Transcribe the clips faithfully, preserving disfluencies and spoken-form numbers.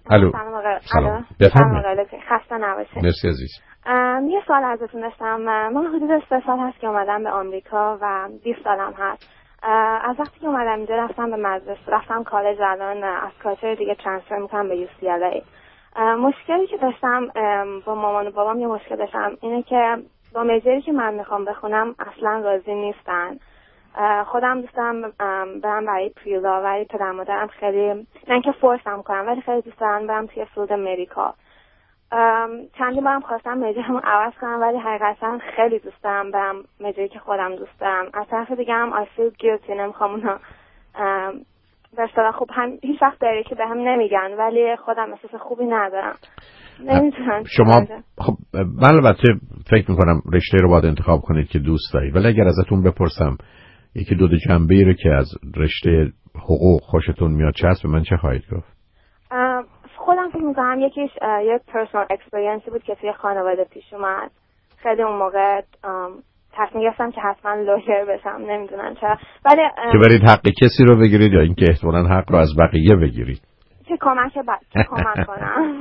الو سلام آقا. سلام بفرمایید. خسته نباشید. مرسی عزیز. یه سوال ازتون داشتم. من حدود سه سال هست که اومدم به آمریکا و بیست سالم هست. از وقتی که اومدم اینجا رفتم به مدرسه، رفتم کالج، الان از کالج دیگه ترانسفر میکنم به یو سی ال ای. مشکلی که داشتم با مامان و بابام، یه مشکل داشتم اینه که با میجری که من میخوام بخونم اصلا راضی نیستن. خودم دوستم برم برای پریلا، ولی پدر مادرم خیلی نه که فورسم کنم، ولی خیلی دوست دارم برم توی فیلد مدیکال. چندی بارم خواستم میجرمو عوض کنم، ولی حقیقتا خیلی دوست دارم برم میجری که خودم دوست دارم. از طرف دیگه هم I feel guilty، نمیخوام اونا به اصطلاح خوب هم هیچ وقت داری که به هم نمیگن، ولی خودم احساس خوبی ندارم. نمیتونم. شما خب من البته فکر میکنم رشته رو باید انتخاب کنید که دوست دارید، ولی اگر ازتون بپرسم یکی دو جنبه‌ای رو که از رشته حقوق خوشتون میاد چه هست، به من چه خواهید گفت؟ خودم فکر میکنم یکیش یک پرسونال اکسپریانسی بود که توی خانواده پیش اومد. خیلی اون موقع تصمیم گرفتم که حتما لویر بشم، نمیدونم چرا، ولی که برید حق کسی رو بگیرید یا اینکه احتمالاً حق رو از بقیه بگیرید که کمک بعد که کمک کنم.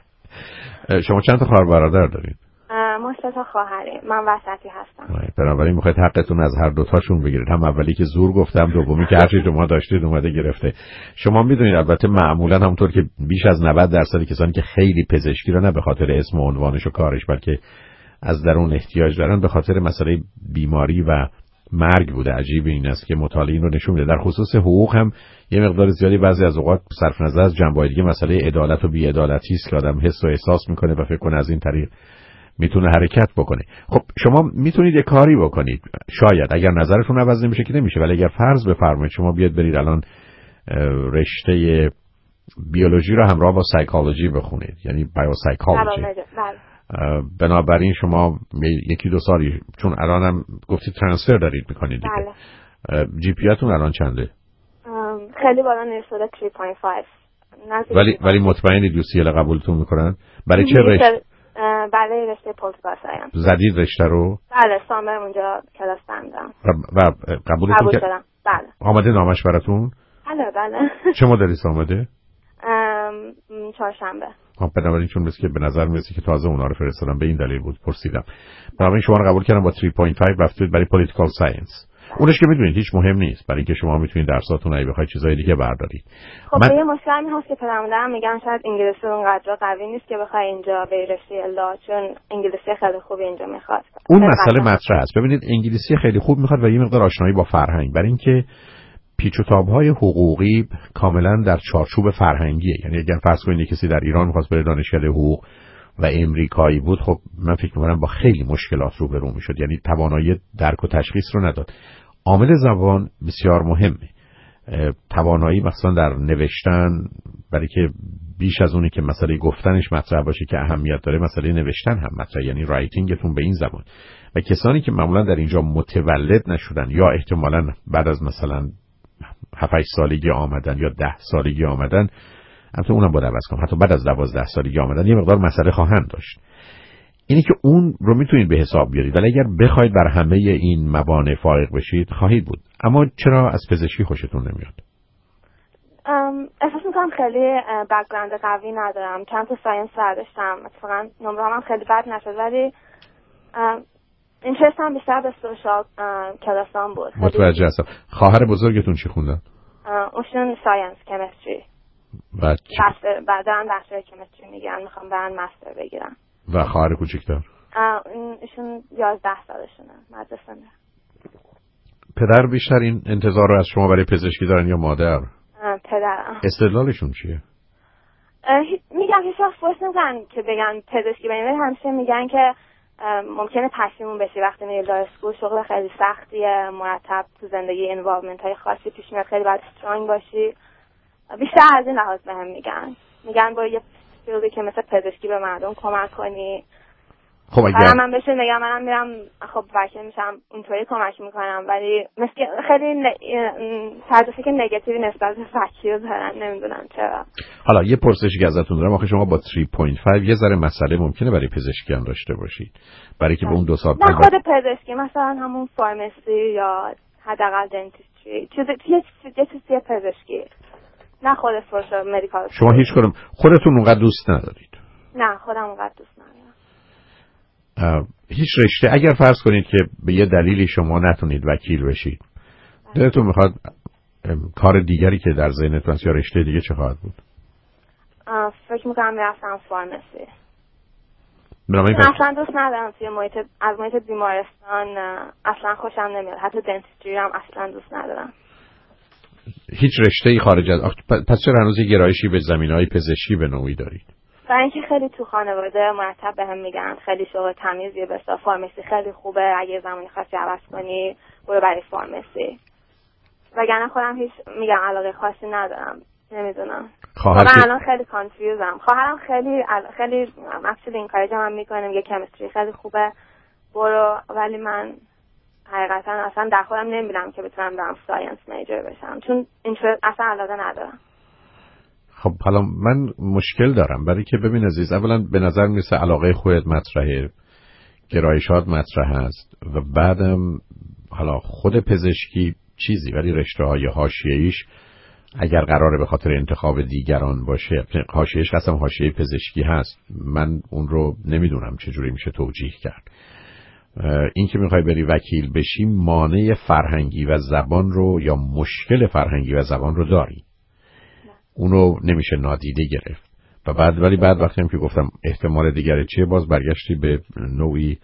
شما چند تا خواهر برادر دارید؟ ما سه تا خواهریم، من وسطی هستم. بنابراین میخواید حقتون از هر دو تاشون بگیرید، هم اولی که زور گفتم، دومی که هر چی شما داشتید اومده گرفته. شما میدونید البته معمولا همونطور که بیش از نود درصد کسانی که خیلی پزشکی رو نه به خاطر اسم و عنوانش و کارش بلکه از درون احتیاج دارن، به خاطر مسئله بیماری و مرگ بوده. عجیب این است که مطالعه این رو نشون میده. در خصوص حقوق هم یه مقدار زیادی بعضی از اوقات صرف نظر از جنبه‌های دیگه مسئله عدالت و بی‌عدالتی است که آدم حس و احساس میکنه و فکر کنه از این طریق میتونه حرکت بکنه. خب شما میتونید یه کاری بکنید، شاید اگر نظرتون عوض نمیشه که نمیشه، ولی اگر فرض بفرمایید شما بیاد برید الان رشته بیولوژی رو همراه با سایکولوژی بخونید، یعنی بایوسایکولوژی، بنابراین شما یکی دو سالی، چون الان هم گفتید ترانسفر دارید میکنید دیگه، بله. جی پی اتون الان چنده؟ خیلی بالا نرسیده سه و پنج. ولی ولی مطمئنید یو سی ال قبولتون میکنن؟ برای چه رشته؟ برای رشته پولیتیکال ساینس. زدید رشته رو؟ بله، سامر اونجا کلاس دادم و قبولتون که شدم. بله. آمده نامش براتون؟ بله بله. چه مدلی آمده؟ چهارشنبه. خب بنابراین چون مثل که به نظر میرسه که تازه اونا رو فرستادم، به این دلیل بود پرسیدم. بنابراین شما رو قبول کردم با سه و پنج رفتید برای پولیتیکال ساینس. اونش که میدونید هیچ مهم نیست، برای اینکه شما میتونید درساتون اگه بخواید چیزای دیگه بردارید. خب من... یه مشکل این هست که پدرمادرم میگن شاید انگلیسی اونقدر قوی نیست که بخوای اینجا به رشته لا، چون انگلیسی خیلی خوب اینجا میخواد. اون مسئله مطرح است. ببینید انگلیسی خیلی خوب میخواد و یه مقدار آشنایی با فرهنگ، برای اینکه پیچ و تاب‌های حقوقی کاملا در چارچوب فرهنگیه. یعنی اگر فرض کنید کسی در ایران می‌خواست بره دانشکده حقوق و امریکایی بود، خب من فکر می‌کنم با خیلی مشکلات روبرو می‌شد، یعنی توانایی درک و تشخیص رو نداد. عامل زبان بسیار مهمه. توانایی مثلا در نوشتن، برای که بیش از اونی که مسئله گفتنش مطرح باشه که اهمیت داره، مسئله نوشتن هم مطرح، یعنی رایتینگتون به این زبان. و کسانی که معمولا در اینجا متولد نشدن یا احتمالاً بعد از مثلا هفت هشت سالگی آمدن یا ده سالگی آمدن، البته اونم باید عوض کنم، حتی بعد از دوازده سالگی آمدن یه مقدار مسئله خواهند داشت. اینی که اون رو میتونید به حساب بیارید، ولی اگر بخواید بر همه این موانع فارغ بشید خواهید بود. اما چرا از پزشکی خوشتون نمیاد؟ احساس میکنم خیلی بک‌گراند قوی ندارم. چند تا ساینس برداشتم، اتفاقا نمره هم خیلی بد نشد، ولی اینترست هم بیشتر به سوشال کلاسام بود. متوجه هستم. خواهر بزرگتون چی خوندن؟ اوشون ساینس کیمستری. بعد بعدن بخشای کیمستری میگیرن، میخوام برن مستر بگیرن. و خواهر کوچیک‌تر؟ ایشون یازده سالشونه، مدرسه میره. پدر بیشتر این انتظار رو از شما برای پزشکی دارن یا مادر؟ پدرم. استدلالشون چیه؟ میگم هیچ وقت فورس نمی‌کنن که بگن پزشکی بگن، همیشه میگن که ممکنه پشیمون بشی وقتی میری لو اسکول، شغل خیلی سختیه، مرتب تو زندگی انوالومنت های خاصی پیش میاد، خیلی باید استرانگ باشی. بیشتر از این لحاظ بهم میگن میگن با یه فیلدی که مثل پزشکی به مردم کمک کنی. خب اگر من بهش میگم منم میرم خب وکیل میشم اونطوری کمک میکنم، ولی مثل خیلی تعریفی که نگاتیوی نسبت به وکیل دارن، نمیدونم چرا. حالا یه پرسشی که ازتون دارم، آخه شما با سه و پنج یه ذره مسئله ممکنه برای پزشکی هم داشته باشید، برای که به اون دو سال نه خود پزشکی مثلا همون فارمسی یا حداقل دنتیستری چیزی یه چیزی پزشکی نه خود سوشال مدیکال. شما هیچ کدوم خودتون اونقدر دوست ندارید؟ نه خودم اونقدر دوست ندارم. هیچ رشته اگر فرض کنید که به یه دلیلی شما نتونید وکیل بشید، دلتون میخواد کار دیگری که در ذهنتون هست یا رشته دیگه چه خواهد بود؟ فکر میکنم رفتم فارمسی. بنابراین اصلا دوست ندارم توی محیط از محیط بیمارستان اصلا خوشم نمیاد. حتی دنتیستری هم اصلا دوست ندارم. هیچ رشته‌ای خارج از پس چرا هنوز گرایشی به زمینه‌های پزشکی به نوعی دارید؟ برای اینکه خیلی تو خانواده مرتب بهم میگن خیلی شغل تمیزیه، بسا فارمسی خیلی خوبه، اگه زمانی خاصی عوض کنی برو برای فارمسی. وگرنه خودم هیچ میگم علاقه خاصی ندارم. نمیدونم. خواهر من الان خیلی کانفیوزم. خواهرم خیلی خیلی اکچولی اینکاریج هم میکنه، میگه کمیستری خیلی خوبه برو، ولی من حقیقتا اصلا در خودم نمیبینم که بتونم برم ساینس میجر بشم، چون اینطور اصلا علاقه ندارم. خب حالا من مشکل دارم، برای که ببین عزیز، اولا به نظر میرسه علاقه خودت مطرحه، گرایشات مطرح هست و بعدم حالا خود پزشکی چیزی، ولی رشته های حاشیه‌ایش اگر قراره به خاطر انتخاب دیگران باشه، حاشیه‌ایش قسم حاشیه پزشکی هست، من اون رو نمیدونم چجوری میشه توجیه کرد. این که میخوای بری وکیل بشی مانع فرهنگی و زبان رو یا مشکل فرهنگی و زبان رو داری، اونو نمیشه نادیده گرفت. و بعد ولی بعد وقتی هم که گفتم احتمال دیگره چیه، باز برگشتی به نوعی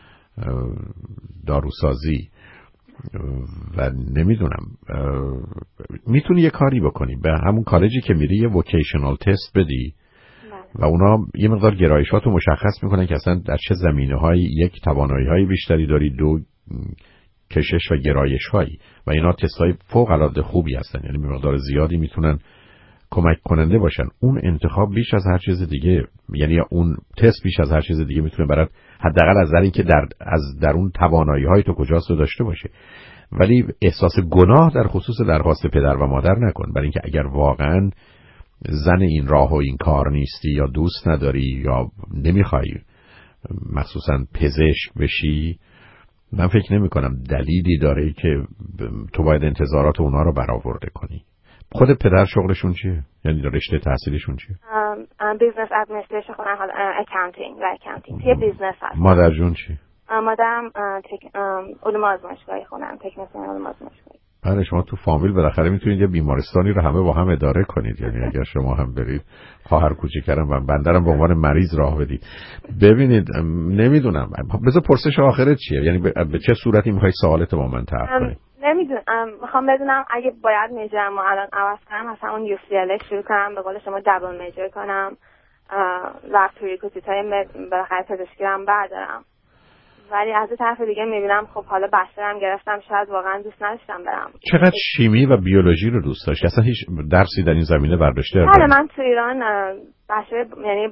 داروسازی و نمیدونم میتونی یه کاری بکنی، به همون کالجی که میری یه ووکیشنال تست بدی و اونا یه مقدار گرایشات رو مشخص میکنن که اصلا در چه زمینه هایی یک توانایی های بیشتری داری، دو کشش و گرایش هایی، و اینا تست های فوق العاده خوبی هستن، یعنی به مقدار زیادی میتونن کمک کننده باشن. اون انتخاب بیش از هر چیز دیگه، یعنی اون تست بیش از هر چیز دیگه میتونه برات حداقل از نظر اینکه در از درون توانایی های تو کجاست رو داشته باشه. ولی احساس گناه در خصوص درخواست پدر و مادر نکن، برای اینکه اگر واقعا زن این راه و این کار نیستی یا دوست نداری یا نمیخوای مخصوصا پزشک بشی، من فکر نمی کنم دلیلی داره که تو باید انتظارات اونا رو برآورده کنی. خود پدر شغلشون چیه؟ یعنی رشته تحصیلشون چیه؟ بیزنس ادمنستریشن، خودم اکاونتینگ و اکاونتینگ توی بیزنس هست. مادر جون چی؟ مادرم علوم آزمایشگاهی خونم، تکنسین علوم آزمایشگاهی. آره شما تو فامیل بالاخره میتونید یه بیمارستانی رو همه با هم اداره کنید، یعنی اگر شما هم برید خواهر کوچیکرم و بندرم به عنوان مریض راه بدید. ببینید نمیدونم بذار پرسش آخرت چیه، یعنی به چه صورتی میخوای سوالت با من طرح کنی؟ نمیدونم، میخوام بدونم اگه باید میجرم و الان عوض کنم، مثلا اون یو سی ال شروع کنم به قول شما دبل میجر کنم و توی کوتیتای بالاخره پزشکی هم بردارم، ولی از این طرف دیگه میبینم خب حالا بچه‌ام گرفتم، شاید واقعا دوست نداشتم برم. چقدر شیمی و بیولوژی رو دوست داشتی؟ اصلا هیچ درسی در این زمینه برداشته؟ بله من تو ایران بچه یعنی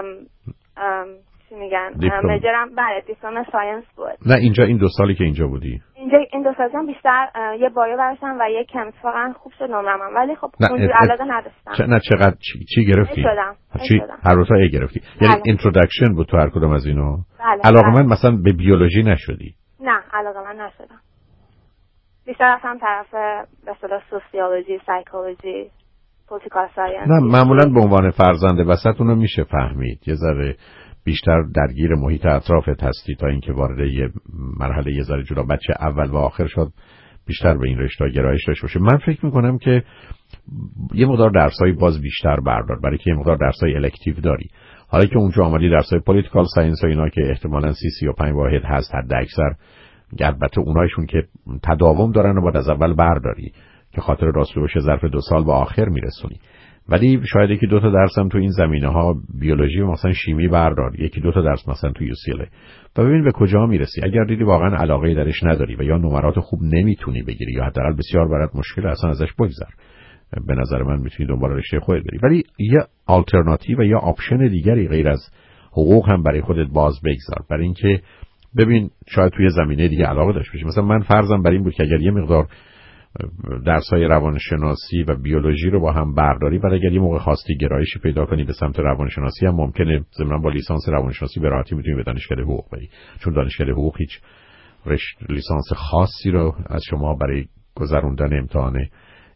چی میگن مجرم بله دیپلم ساینس بود. نه اینجا این دو سالی که اینجا بودی؟ اینجا این دو سالم بیشتر یه بایو برشم و یه کمیست، واقعا خوب شد نمرم، ولی خب اونجوری علاقه نداشتم. چ... نه چقدر چی, چی گرفتی؟ شدم. چی هر دو تا ای گرفتی؟ بله. یعنی اینتروداکشن بود تو هر کدوم از اینا؟ بله. علاقه من مثلا به بیولوژی نشدی؟ نه علاقه من نشدم. بیشتر رفتم طرف به اصطلاح سوسیولوژی، سایکولوژی، پولیتیکال ساینس. نه معمولا به عنوان فرزند وسط اونو میشه فهمید، یه ذره بیشتر درگیر محیط اطرافت هستی تا اینکه وارد یه مرحله یه ذره جلو بچه اول و آخر شد بیشتر به این رشته گرایش داشته باشه. من فکر میکنم که یه مقدار درسای باز بیشتر بردار، برای که یه مقدار درسای الکتیو داری. حالا که اونجا آمدی درسای پولیتیکال ساینس و اینا که احتمالاً سی سی و پنج واحد هست حد اکثر، البته اونایشون که تداوم دارن و باید از اول برداری که خاطر راست باشه ظرف دو سال به آخر میرسونی. ولی شاید یکی دو تا درس هم تو این زمینه ها بیولوژی و مثلا شیمی بردار، یکی دو تا درس مثلا تو یو سی ال و ببین به کجا میرسی. اگر دیدی واقعا علاقه درش نداری و یا نمرات خوب نمیتونی بگیری یا حداقل بسیار برات مشکل، اصلا ازش بگذر. به نظر من میتونی دنبال رشته خودت بری، ولی یه آلترناتیو و یا آپشن دیگری غیر از حقوق هم برای خودت باز بگذار، برای اینکه ببین شاید توی زمینه دیگه علاقه داشته باشی. مثلا من فرضم بر این بود که اگر یه مقدار درسای روانشناسی و بیولوژی رو با هم برداری، بعد اگر یه موقع خواستی گرایشی پیدا کنی به سمت روانشناسی هم ممکنه ضمن با لیسانس روانشناسی به راحتی میتونی به دانشکده حقوق بری، چون دانشکده حقوق هیچ رشته لیسانس خاصی رو از شما برای گذروندن امتحان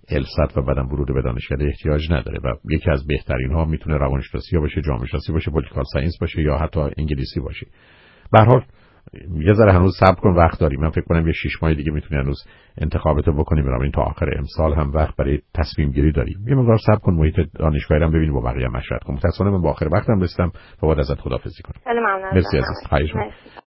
الست و بعدم ورود به دانشکده احتیاج نداره و یکی از بهترین ها میتونه روانشناسی باشه، جامعه شناسی باشه، پولیتیکال ساینس باشه یا حتی انگلیسی باشه. به هر حال یه ذره هنوز صبر کن، وقت داری. من فکر کنم یه شش ماه دیگه میتونی هنوز انتخاباتو بکنی، بنابراین تا آخر امسال هم وقت برای تصمیم گیری داری. یه مقدار صبر کن، محیط دانشگاهی رو ببین، با بقیه مشورت کن. متأسفانه من با آخر وقتم رسیدم و باید ازت خداحافظی کنم. خیلی ممنون. مرسی عزیز.